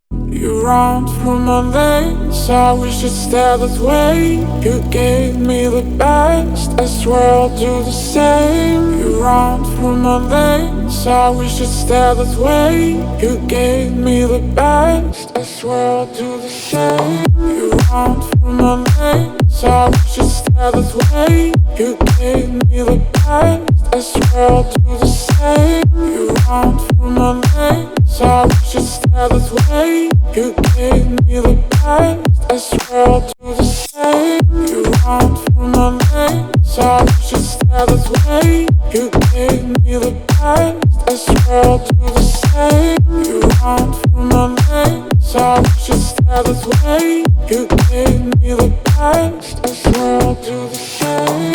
You run through my veins, I wish you'd stay that way. You gave me the best, I swear I'll do the same. You run through my veins, I wish you'd stay that way. You gave me the best, I swear I'll do the same. You run through my veins, I wish you'd stay that way. You gave me the best, I swear I'll do the same. You run through my veins, I wish you'd stay that way. You gave me the best, I swear I'll do the same. You run through my veins, I wish you'd stay that way. You gave me the best, I swear I'll do the same. You run through my veins, I wish you'd stay that way. You gave me the best, I swear I'll do the same.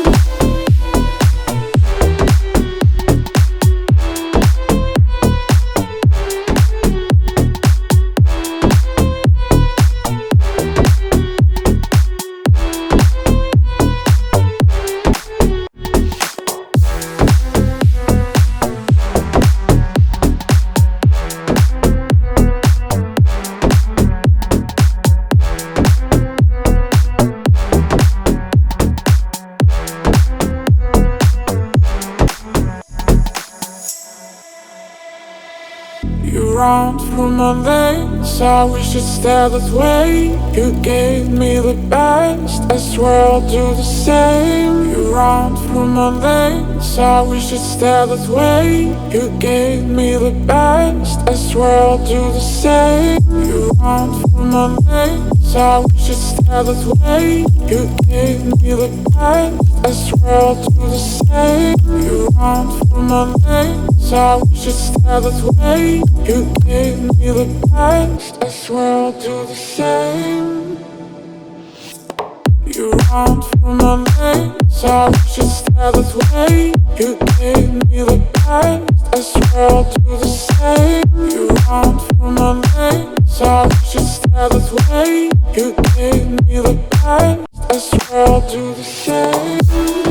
You run through my veins, I wish you'd stay that way. You gave me the best, I swear I'll do the same. You run through my veins, I wish you'd stay that way. You gave me the best, I swear I'll do the same. You run through my veins, I wish you'd stay that way. You gave me the best, I swear I'll do the same. You run through my veins, I wish you'd stay that way. You gave me the best, I swear I'll do the same. You run through my veins, I wish you'd stay that way. You gave me the best, I swear I'll do the same. You run through my veins, I wish you'd stay that way. You gave me the best, I swear I'll do the same.